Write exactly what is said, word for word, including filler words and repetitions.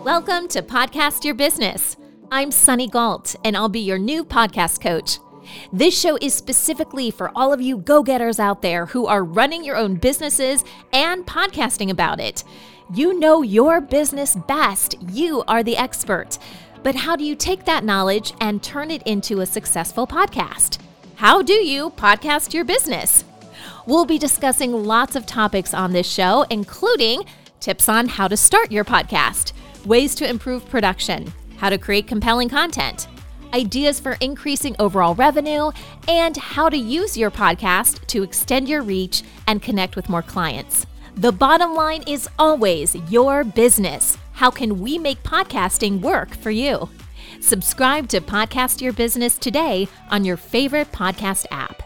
Welcome to Podcast Your Business. I'm Sunny Galt, and I'll be your new podcast coach. This show is specifically for all of you go-getters out there who are running your own businesses and podcasting about it. You know your business best. You are the expert. But how do you take that knowledge and turn it into a successful podcast? How do you podcast your business? We'll be discussing lots of topics on this show, including tips on how to start your podcast, ways to improve production, how to create compelling content, ideas for increasing overall revenue, and how to use your podcast to extend your reach and connect with more clients. The bottom line is always your business. How can we make podcasting work for you? Subscribe to Podcast Your Business today on your favorite podcast app.